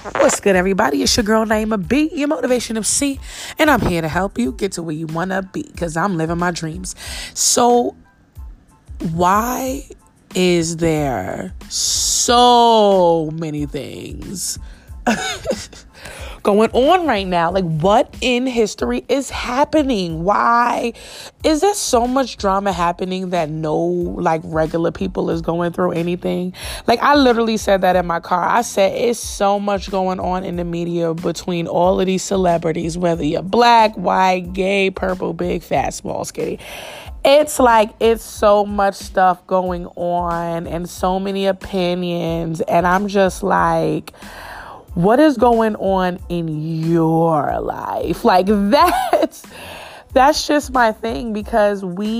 What's good, everybody? It's your girl, Naima B, your motivation MC, and I'm here to help you get to where you want to be because I'm living my dreams. So, why is there so many things going on right now? Like, what in history is happening? Why is there so much drama happening that no regular people is going through anything? Like, I literally said that in my car. I said it's so much going on in the media between all of these celebrities, whether you're black, white, gay, purple, big, fat, small, skinny. It's so much stuff going on and so many opinions, and I'm just like, what is going on in your life? Like, that's just my thing, because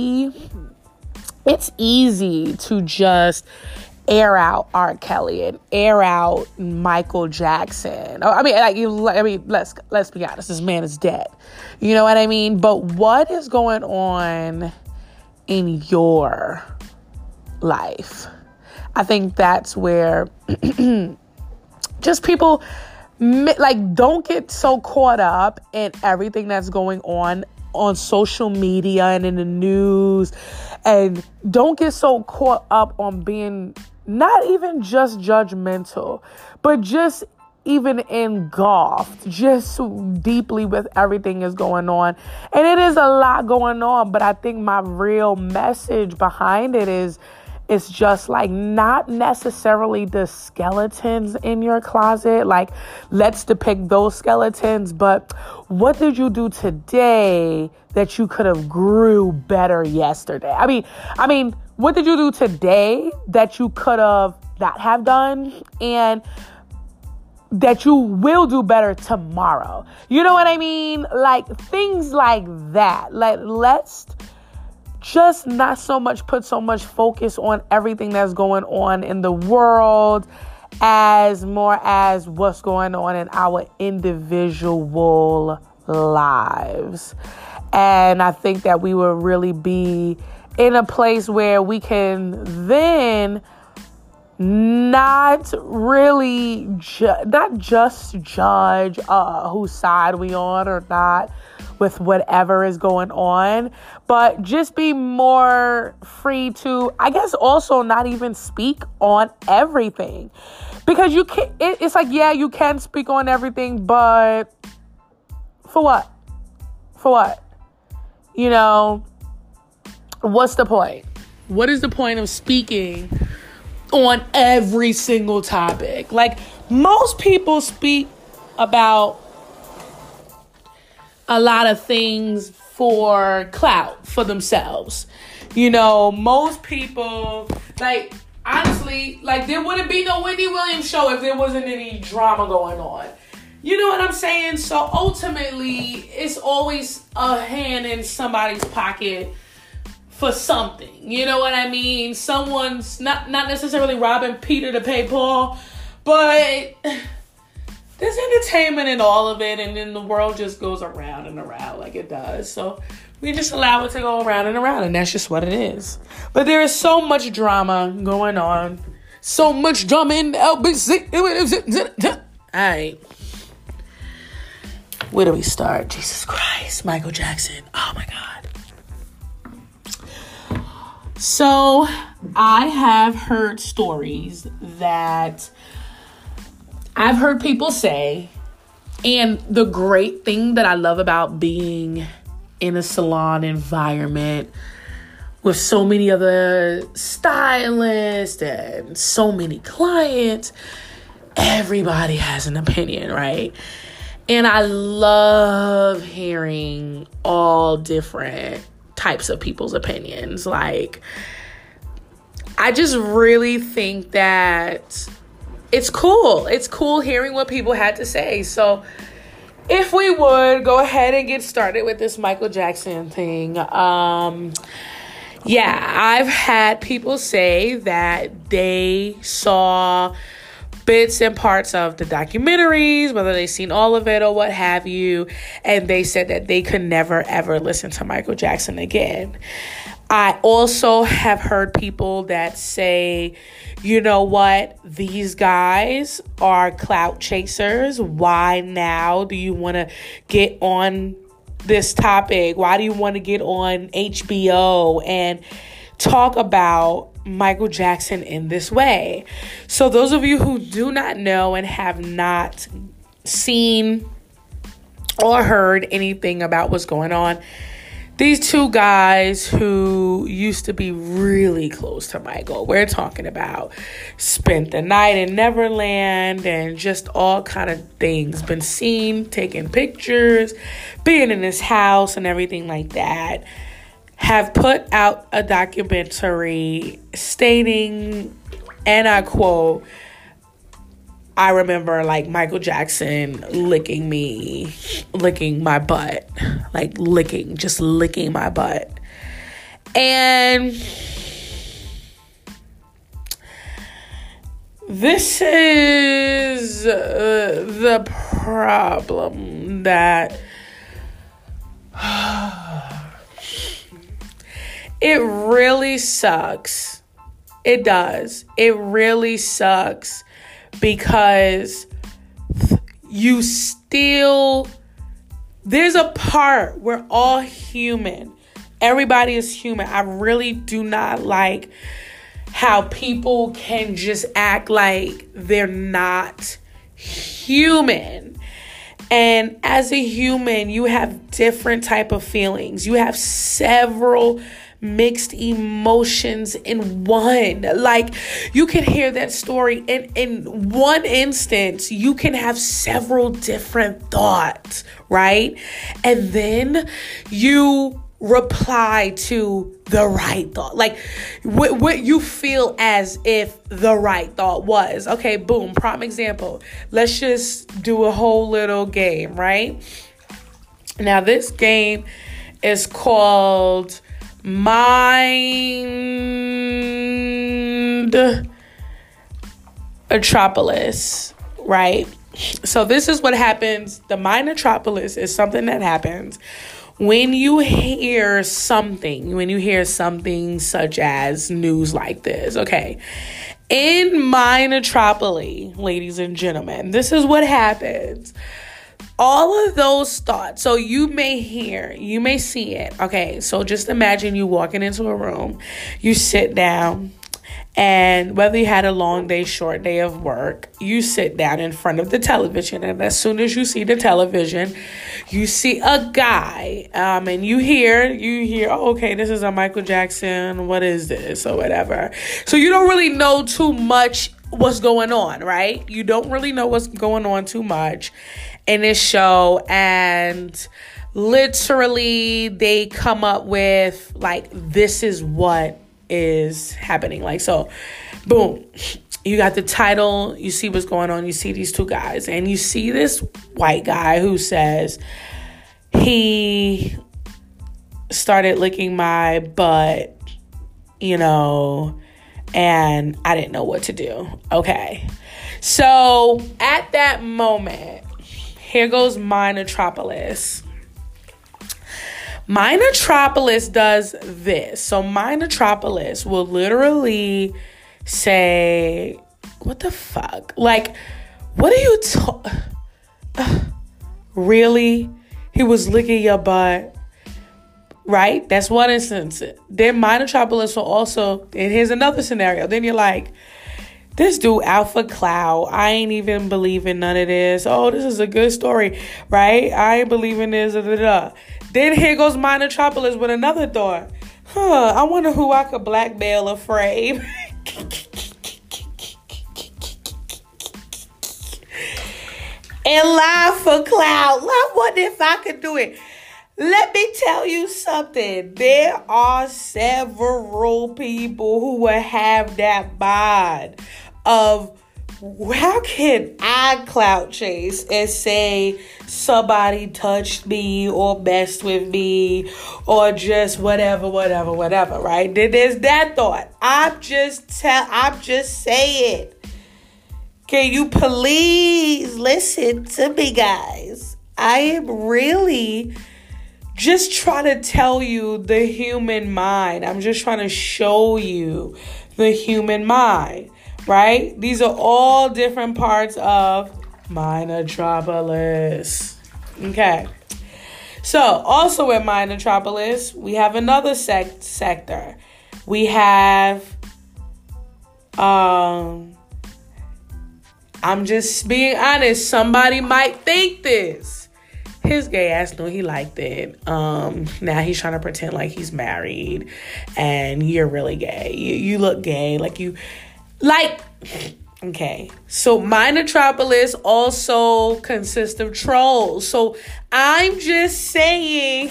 it's easy to just air out R. Kelly and air out Michael Jackson. Let's be honest, this man is dead. You know what I mean? But what is going on in your life? I think that's where just people don't get so caught up in everything that's going on social media and in the news, and don't get so caught up on being not even just judgmental, but just even engulfed just deeply with everything is going on. And it is a lot going on, but I think my real message behind it is, it's just not necessarily the skeletons in your closet. Let's depict those skeletons, but what did you do today that you could have grew better yesterday? I mean, what did you do today that you could have not have done and that you will do better tomorrow? You know what I mean? Things like that. Let's just not so much put so much focus on everything that's going on in the world as more as what's going on in our individual lives. And I think that we will really be in a place where we can then not really not just judge whose side we on or not with whatever is going on, but just be more free to, I guess, also not even speak on everything, because you can. It's you can speak on everything, but for what? For what? You know, what's the point? What is the point of speaking on every single topic? Most people speak about a lot of things for clout, for themselves. You know, most people, honestly, there wouldn't be no Wendy Williams show if there wasn't any drama going on. You know what I'm saying? So ultimately, it's always a hand in somebody's pocket for something. You know what I mean? Someone's not necessarily robbing Peter to pay Paul, but there's entertainment in all of it, and then the world just goes around and around like it does. So we just allow it to go around and around, and that's just what it is. But there is so much drama going on. So much drama in LBC. All right. Where do we start? Jesus Christ. Michael Jackson. Oh, my God. So I have heard stories that I've heard people say, and the great thing that I love about being in a salon environment with so many other stylists and so many clients, everybody has an opinion, right? And I love hearing all different types of people's opinions. I just really think that it's cool. It's cool hearing what people had to say. So if we would go ahead and get started with this Michael Jackson thing. I've had people say that they saw bits and parts of the documentaries, whether they've seen all of it or what have you, and they said that they could never, ever listen to Michael Jackson again. I also have heard people that say, you know what, these guys are clout chasers. Why now do you want to get on this topic? Why do you want to get on HBO and talk about Michael Jackson in this way? So those of you who do not know and have not seen or heard anything about what's going on, these two guys who used to be really close to Michael, we're talking about, spent the night in Neverland and just all kind of things, been seen taking pictures, being in his house and everything like that, have put out a documentary stating, and I quote, I remember like Michael Jackson licking my butt, like just licking my butt. And this is the problem that it really sucks. It does. It really sucks. Because there's a part, we're all human. Everybody is human. I really do not like how people can just act like they're not human. And as a human, you have different type of feelings. You have several mixed emotions in one. Like, you can hear that story in one instance, you can have several different thoughts, right? And then you reply to the right thought, like what you feel as if the right thought was. Okay, boom, prime example. Let's just do a whole little game, right? Now this game is called Mindotropolis, right? So this is what happens. The Mindotropolis is something that happens when you hear something such as news like this. Okay. In Mindotropolis, ladies and gentlemen, this is what happens. All of those thoughts, so you may see it. Okay, so just imagine you walking into a room, you sit down, and whether you had a long day, short day of work, you sit down in front of the television, and as soon as you see the television, you see a guy, and you hear, oh, okay, this is a Michael Jackson, what is this, or whatever. So you don't really know too much what's going on, right? You don't really know what's going on too much in this show, and literally they come up with like, this is what is happening. Like, so boom, you got the title, you see what's going on, you see these two guys, and you see this white guy who says he started licking my butt, and I didn't know what to do. Okay, so at that moment, here goes Mindotropolis. Mindotropolis does this. So Mindotropolis will literally say, what the fuck? Like, what are you really? He was licking your butt. Right? That's one instance. Then Mindotropolis will also, and here's another scenario. Then you're like, this dude Alpha Cloud, I ain't even believing none of this. Oh, this is a good story, right? I ain't believing this. Then here goes Mindotropolis with another thought. I wonder who I could blackmail or frame. And lie for clout. I wonder if I could do it. Let me tell you something. There are several people who will have that mind of, how can I clout chase and say somebody touched me or messed with me or just whatever, right? Then there's that thought. I'm just saying. Can you please listen to me, guys? I am really just try to tell you the human mind. I'm just trying to show you the human mind, right? These are all different parts of Minotropolis. Okay. So, also in Minotropolis, we have another sector. We have, I'm just being honest, somebody might think this. His gay ass knew he liked it. Now he's trying to pretend like he's married and you're really gay. You look gay. Okay. So Minotropolis also consists of trolls. So I'm just saying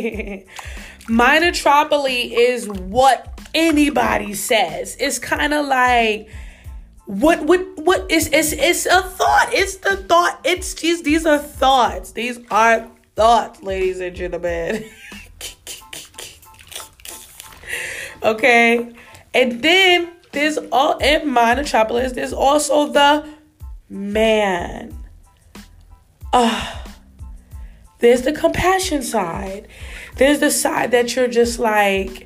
Minotropolis is what anybody says. It's kind of like, what is it's a thought. It's the thought. These are thoughts. These are thoughts, ladies and gentlemen. Okay. And then there's all in Minotropolis, there's also the man. There's the compassion side. There's the side that you're just like,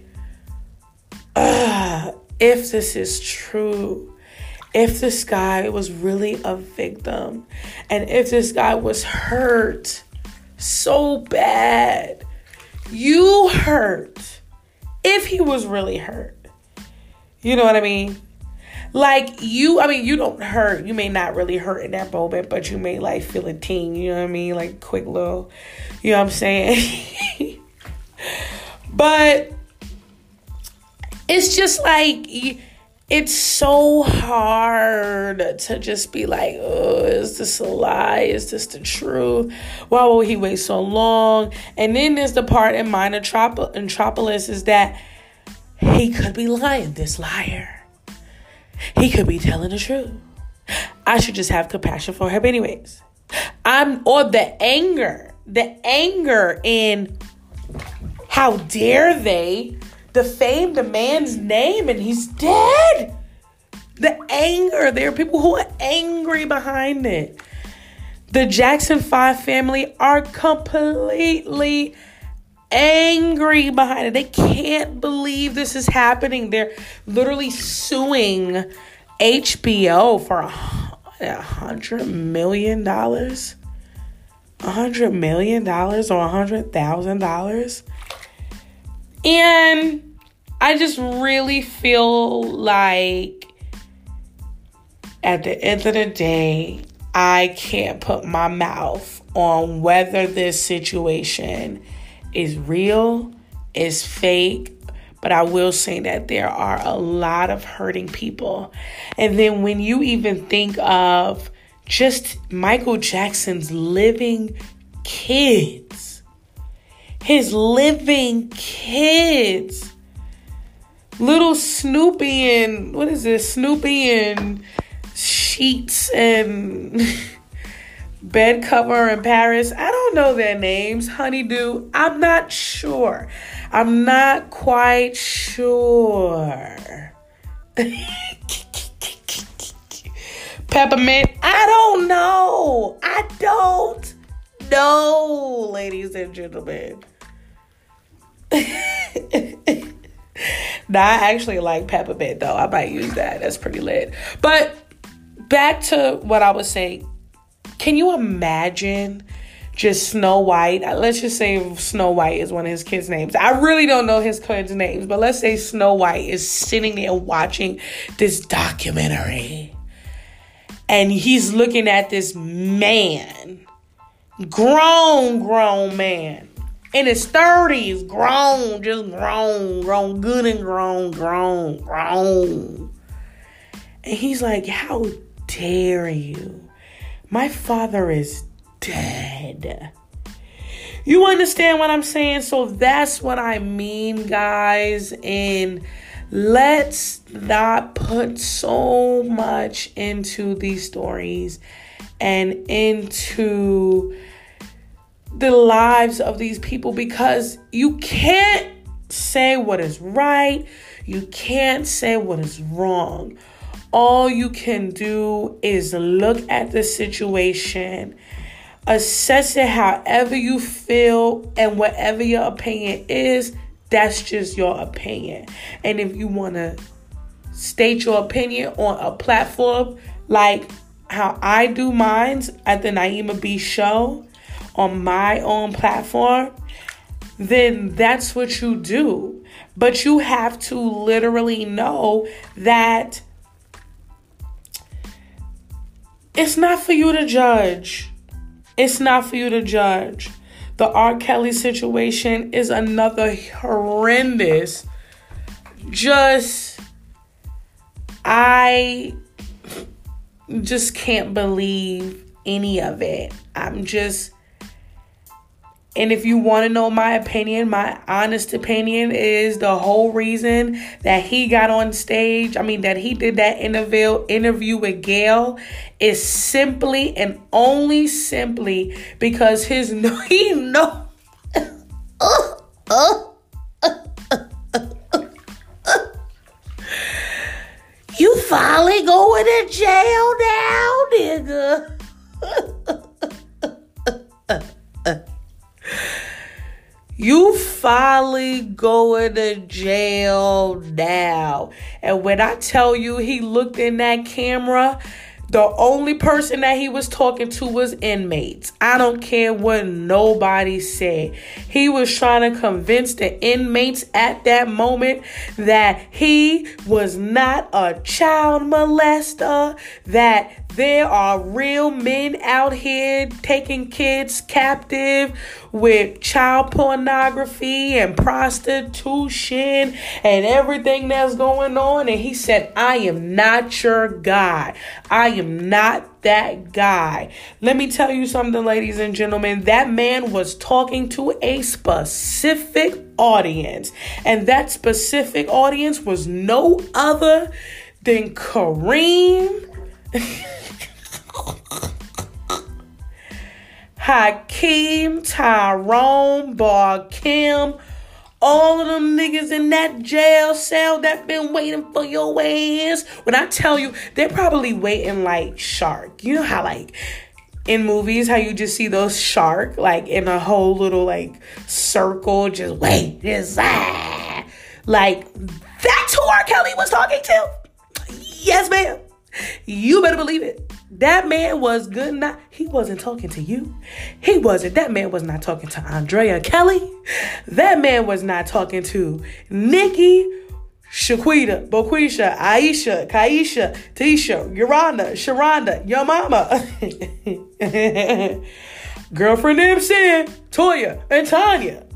if this is true. If this guy was really a victim, and if this guy was hurt so bad, you hurt, if he was really hurt, you know what I mean? You don't hurt, you may not really hurt in that moment, but you may like feel a ting, you know what I mean? Like quick little, you know what I'm saying? But it's just like, it's so hard to just be like, oh, is this a lie? Is this the truth? Why will he wait so long? And then there's the part in Minotropolis is that he could be lying, this liar. He could be telling the truth. I should just have compassion for him anyways. Or the anger in how dare they defame the man's name and he's dead. The anger. There are people who are angry behind it. The Jackson 5 family are completely angry behind it. They can't believe this is happening. They're literally suing HBO for $100 million. $100 million or $100,000. And I just really feel like at the end of the day, I can't put my mouth on whether this situation is real, is fake, but I will say that there are a lot of hurting people. And then when you even think of just Michael Jackson's living kids, his living kids, little Snoopy and, what is this? Snoopy and Sheets and Bed Cover and Paris. I don't know their names. Honeydew. I'm not sure. I'm not quite sure. Peppermint. I don't know. I don't know, ladies and gentlemen. Nah, I actually like peppermint though. I might use that. That's pretty lit. But back to what I was saying. Can you imagine just Snow White? Let's just say Snow White is one of his kids' names. I really don't know his kids' names, but let's say Snow White is sitting there watching this documentary. And he's looking at this man, grown man, in his 30s, grown, good and grown. And he's like, how dare you? My father is dead. You understand what I'm saying? So that's what I mean, guys. And let's not put so much into these stories and into the lives of these people, because you can't say what is right. You can't say what is wrong. All you can do is look at the situation, Assess it however you feel, and whatever your opinion is, that's just your opinion. And if you want to state your opinion on a platform like how I do mine at the Naima B Show on my own platform, then that's what you do. But you have to literally know that it's not for you to judge. It's not for you to judge. The R. Kelly situation is another horrendous. I just can't believe any of it. And if you want to know my opinion, my honest opinion is the whole reason that he got on stage, that he did that interview with Gayle is simply and only simply because you finally going to jail now, nigga. You finally going to jail now. And when I tell you he looked in that camera, the only person that he was talking to was inmates. I don't care what nobody said. He was trying to convince the inmates at that moment that he was not a child molester, that there are real men out here taking kids captive with child pornography and prostitution and everything that's going on. And he said, I am not your guy. I am not that guy. Let me tell you something, ladies and gentlemen. That man was talking to a specific audience. And that specific audience was no other than Kareem, Hakeem, Tyrone, Kim, all of them niggas in that jail cell that been waiting for your ass. When I tell you, they're probably waiting like shark. You know how in movies, how you just see those shark in a whole little circle, just wait, just that's who R. Kelly was talking to. Yes, ma'am. You better believe it. That man was good. He wasn't talking to you. That man was not talking to Andrea Kelly. That man was not talking to Nikki, Shaquita, Boquisha, Aisha, Kaisha, Tisha, Yolanda, Sharonda, your mama, girlfriend MC, Toya, and Tanya.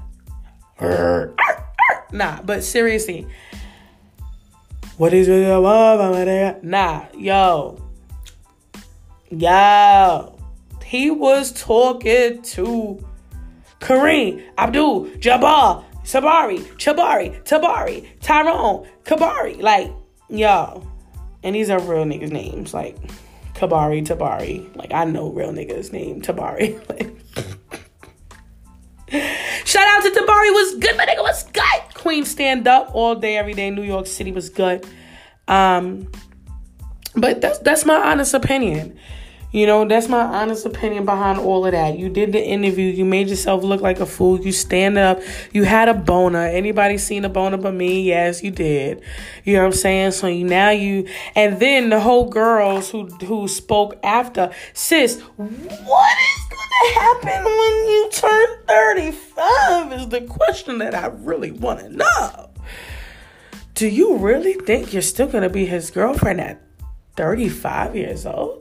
Nah, but seriously. What is with your mama? Nah, yo. He was talking to Kareem, Abdul, Jabbar, Tabari, Tyrone, Kabari. Yo. And these are real niggas' names. Tabari. I know real niggas named Tabari. Shout out to Tabari, was good, my nigga, was good. Queen stand up all day, every day. New York City was good. But that's my honest opinion. That's my honest opinion behind all of that. You did the interview. You made yourself look like a fool. You stand up. You had a boner. Anybody seen a boner but me? Yes, you did. You know what I'm saying? So and then the whole girls who spoke after, sis, what is going to happen when you turn 35 is the question that I really want to know. Do you really think you're still going to be his girlfriend at 35 years old?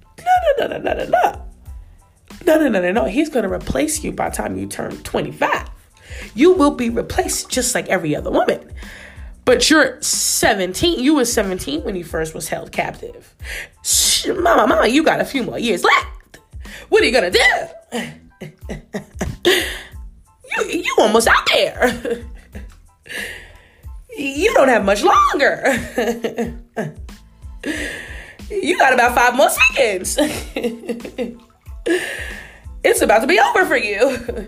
No. He's going to replace you by the time you turn 25. You will be replaced just like every other woman. But you're 17. You were 17 when you first was held captive. Mama, you got a few more years left. What are you going to do? You almost out there. You don't have much longer. You got about 5 more seconds. It's about to be over for you.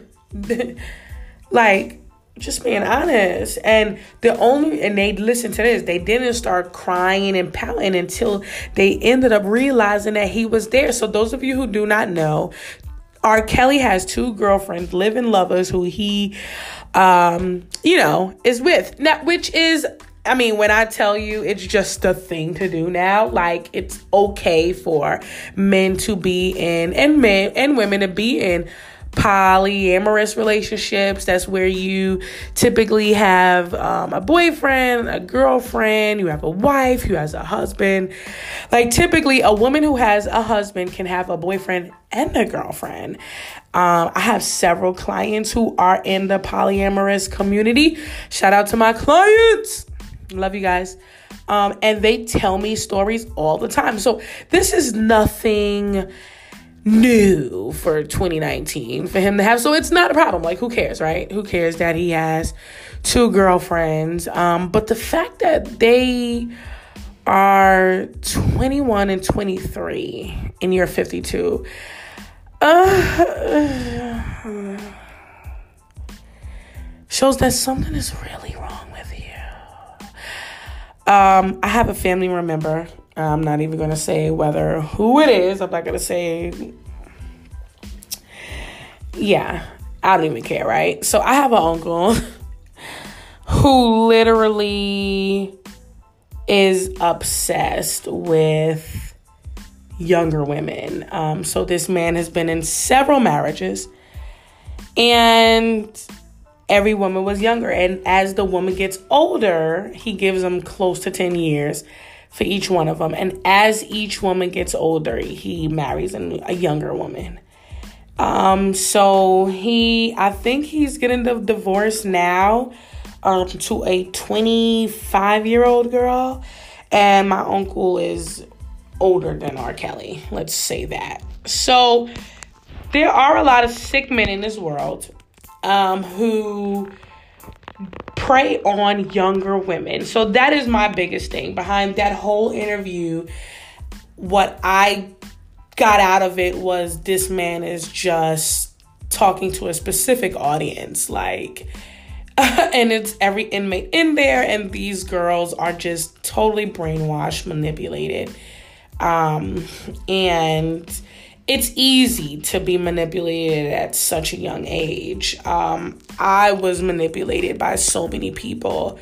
Just being honest. And they listened to this. They didn't start crying and pouting until they ended up realizing that he was there. So those of you who do not know, R. Kelly has 2 girlfriends, live-in lovers, who he, is with. Now, which is, I mean, when I tell you, it's just a thing to do now. Like, it's okay for men to be in, and men and women to be in polyamorous relationships. That's where you typically have a boyfriend, a girlfriend, you have a wife, who has a husband. Like, typically a woman who has a husband can have a boyfriend and a girlfriend. I have several clients who are in the polyamorous community. Shout out to my clients. Love you guys. And they tell me stories all the time. So this is nothing new for 2019 for him to have. So it's not a problem. Like, who cares, right? Who cares that he has 2 girlfriends? But the fact that they are 21 and 23 and you're 52, shows that something is really wrong with you. I have a family member. I'm not even going to say who it is. I'm not going to say. Yeah, I don't even care, right? So I have an uncle who literally is obsessed with younger women. So this man has been in several marriages, and every woman was younger. And as the woman gets older, he gives them close to 10 years for each one of them. And as each woman gets older, he marries a younger woman. So I think he's getting the divorce now, to a 25-year-old girl. And my uncle is older than R. Kelly. Let's say that. So there are a lot of sick men in this world, who prey on younger women. So that is my biggest thing behind that whole interview. What I got out of it was this man is just talking to a specific audience, like, and it's every inmate in there, and these girls are just totally brainwashed, manipulated, and it's easy to be manipulated at such a young age. I was manipulated by so many people,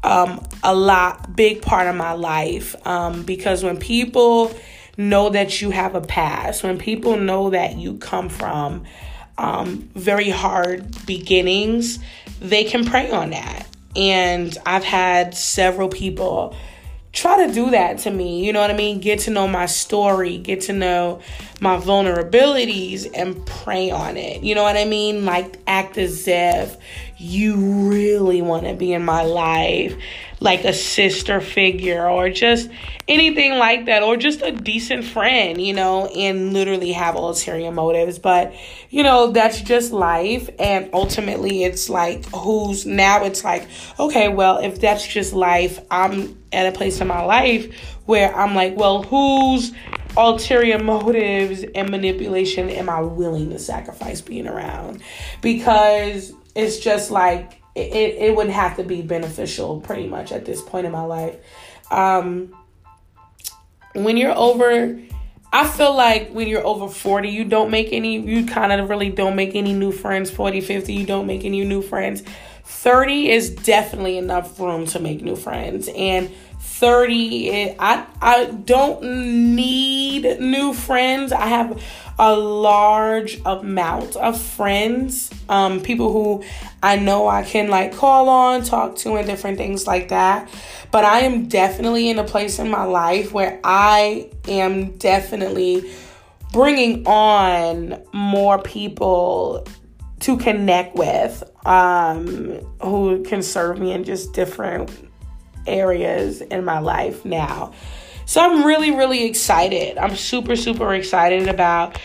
big part of my life, because when people know that you have a past, when people know that you come from very hard beginnings, they can prey on that. And I've had several people try to do that to me, you know what I mean? Get to know my story, get to know my vulnerabilities, and prey on it. You know what I mean? Like, act as if you really want to be in my life, like a sister figure or just anything like that, or just a decent friend, and literally have ulterior motives. But, that's just life. And ultimately it's like, it's like, okay, well, if that's just life, I'm at a place in my life where I'm like, well, whose ulterior motives and manipulation am I willing to sacrifice being around? Because it's just like, it would have to be beneficial pretty much at this point in my life. I feel like when you're over 40, you kind of really don't make any new friends. 40, 50, you don't make any new friends. 30 is definitely enough room to make new friends. And 30, I don't need new friends. I have a large amount of friends, people who I know I can call on, talk to, and different things like that. But I am definitely in a place in my life where I am definitely bringing on more people to connect with, who can serve me in just different areas in my life now. So I'm really, really excited. I'm super, super excited about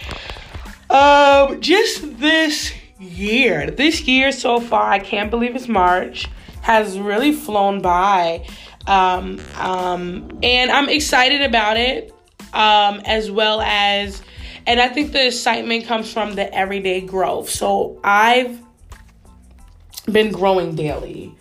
just this year. This year so far, I can't believe it's March, has really flown by. And I'm excited about it, as well as, and I think the excitement comes from the everyday growth. So I've been growing daily,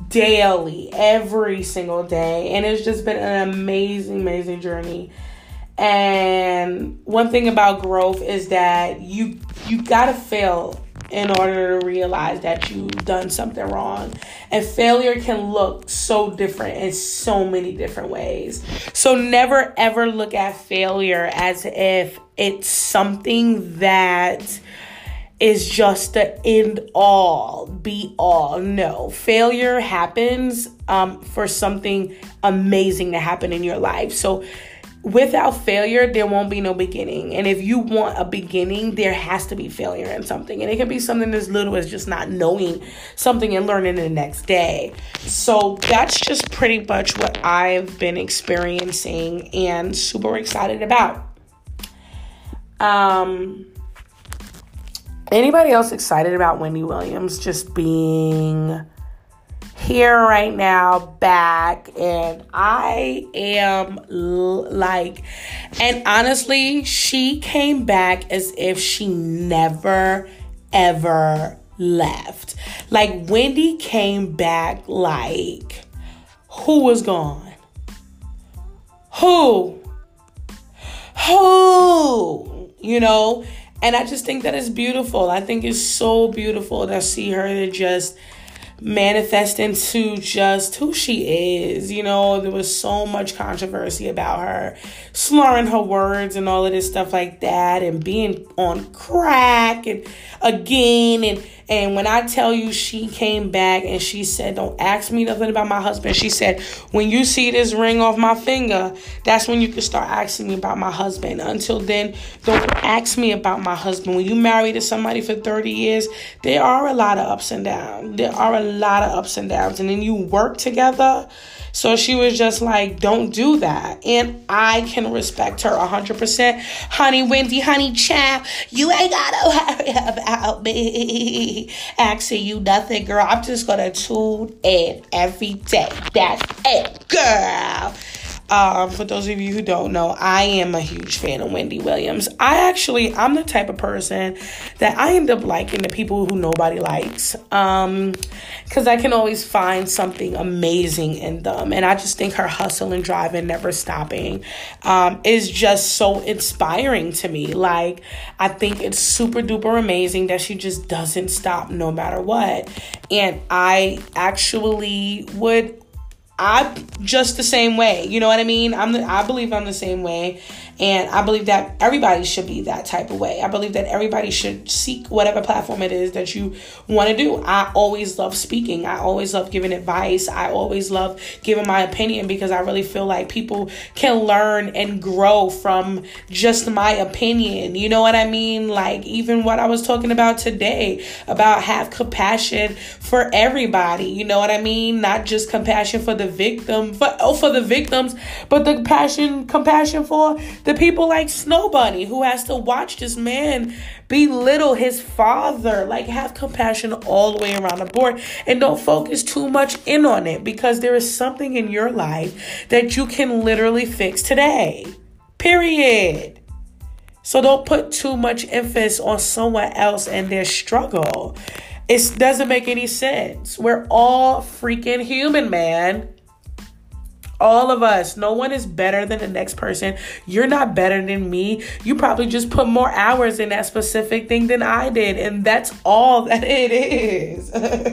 every single day. And it's just been an amazing, amazing journey. And one thing about growth is that you gotta fail in order to realize that you've done something wrong. And failure can look so different in so many different ways. So never ever look at failure as if it's something that is just the end all, be all. No, failure happens for something amazing to happen in your life. So without failure, there won't be no beginning. And if you want a beginning, there has to be failure in something. And it can be something as little as just not knowing something and learning the next day. So that's just pretty much what I've been experiencing and super excited about. Anybody else excited about Wendy Williams just being here right now, back? And I am and honestly, she came back as if she never, ever left. Like, Wendy came back like, who was gone? Who? You know? And I just think that is beautiful. I think it's so beautiful to see her to just manifest into just who she is. You know, there was so much controversy about her slurring her words and all of this stuff like that, and being on crack and again. And when I tell you, she came back and she said, don't ask me nothing about my husband. She said, when you see this ring off my finger, that's when you can start asking me about my husband. Until then, don't ask me about my husband. When you marry to somebody for 30 years, there are a lot of ups and downs. And then you work together. So she was just like, don't do that. And I can respect her 100%. Honey, Wendy, honey, child, you ain't gotta worry about me asking you nothing, girl. I'm just gonna tune in every day. That's it, girl. For those of you who don't know, I am a huge fan of Wendy Williams. I'm the type of person that I end up liking the people who nobody likes. Because I can always find something amazing in them. And I just think her hustle and drive and never stopping is just so inspiring to me. Like, I think it's super duper amazing that she just doesn't stop no matter what. And I'm just the same way. You know what I mean? I believe I'm the same way. And I believe that everybody should be that type of way. I believe that everybody should seek whatever platform it is that you want to do. I always love speaking. I always love giving advice. I always love giving my opinion, because I really feel like people can learn and grow from just my opinion. You know what I mean? Like, even what I was talking about today, about have compassion for everybody. You know what I mean? Not just compassion for the victim, for the victims, but the compassion for the people like Snow Bunny, who has to watch this man belittle his father. Like, have compassion all the way around the board, and don't focus too much in on it, because there is something in your life that you can literally fix today. Period. So don't put too much emphasis on someone else and their struggle. It doesn't make any sense. We're all freaking human, man. All of us. No one is better than the next person. You're not better than me. You probably just put more hours in that specific thing than I did. And that's all that it is.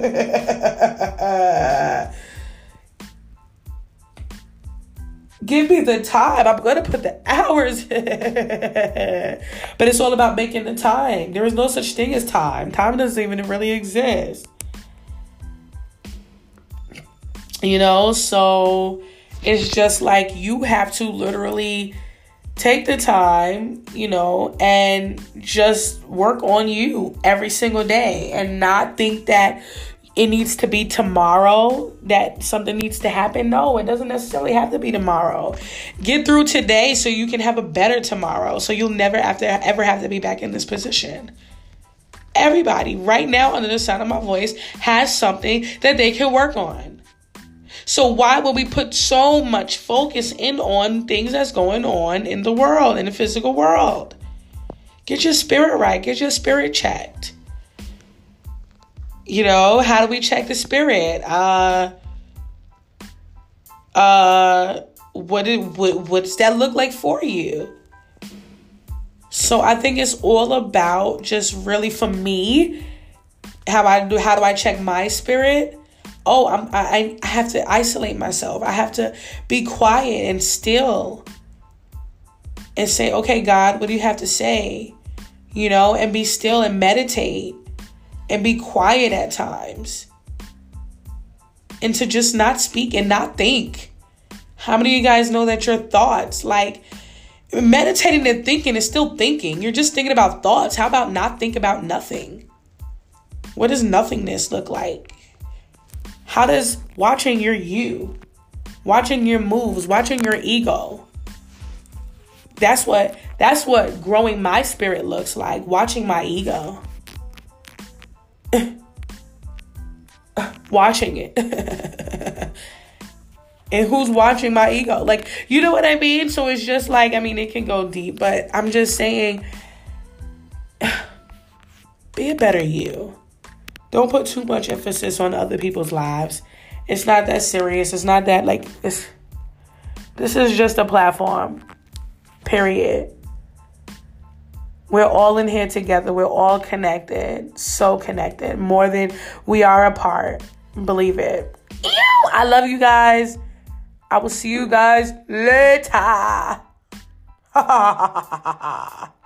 Give me the time. I'm going to put the hours in. But it's all about making the time. There is no such thing as time. Time doesn't even really exist. You know, so it's just like, you have to literally take the time, you know, and just work on you every single day, and not think that it needs to be tomorrow, that something needs to happen. No, it doesn't necessarily have to be tomorrow. Get through today so you can have a better tomorrow, so you'll never ever have to be back in this position. Everybody right now under the sound of my voice has something that they can work on. So why would we put so much focus in on things that's going on in the world, in the physical world? Get your spirit right. Get your spirit checked. You know, how do we check the spirit? What does that look like for you? So I think it's all about just really, for me, how do I check my spirit? Oh, I have to isolate myself. I have to be quiet and still and say, okay, God, what do you have to say? And be still and meditate and be quiet at times. And to just not speak and not think. How many of you guys know that your thoughts, like meditating and thinking is still thinking? You're just thinking about thoughts. How about not think about nothing? What does nothingness look like? How does watching watching your moves, watching your ego? That's what growing my spirit looks like, watching my ego. Watching it. And who's watching my ego? Like, you know what I mean? So it's just like, it can go deep, but I'm just saying, be a better you. Don't put too much emphasis on other people's lives. It's not that serious. It's not that, this is just a platform. Period. We're all in here together. We're all connected. So connected. More than we are apart. Believe it. Ew! I love you guys. I will see you guys later.